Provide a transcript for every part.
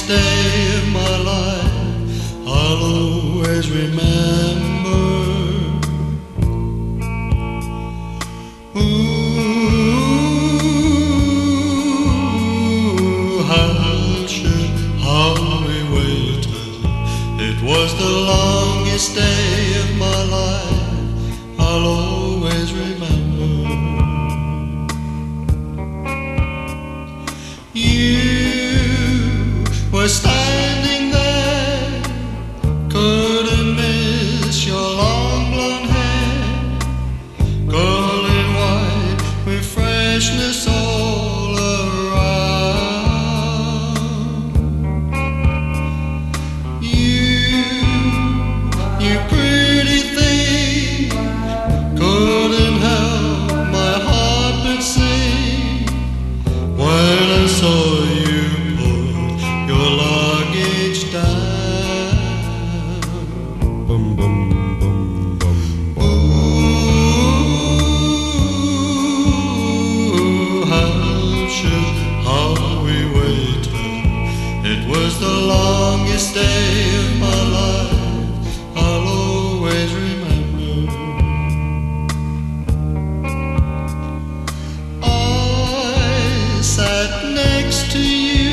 day of my life I'll always remember. Ooh, how we waited. It was the longest day of my life I'll always remember. You were standing there, couldn't miss your long blonde hair, golden white with freshness all around. You pretty thing, couldn't help my heart but sing when I saw you put your luggage down. Bum, bum, bum, bum, bum. Ooh, how we waited. It was the longest day of my life I'll always remember. I sat next to you.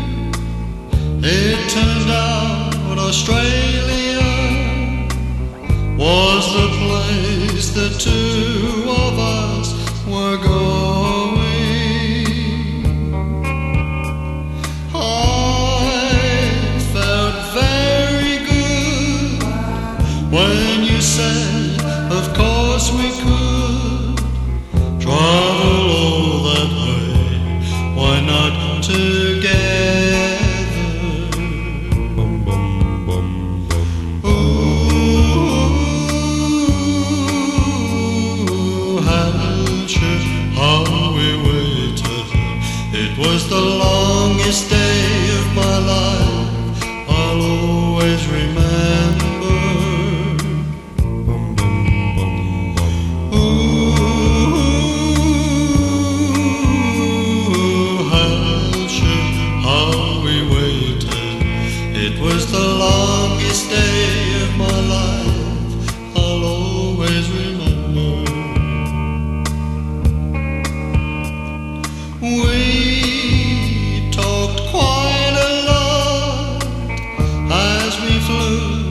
It turned out Australia was the place the two of us were going. I felt very good when you said, of course we could travel all that way, why not together? Bum, bum, bum, bum. Ooh, how we waited. It was the longest day of my life I'll always remember. Bum, bum, bum, bum. Ooh, how we waited. It was the longest day of my life I'll always remember. We talked quite a lot as we flew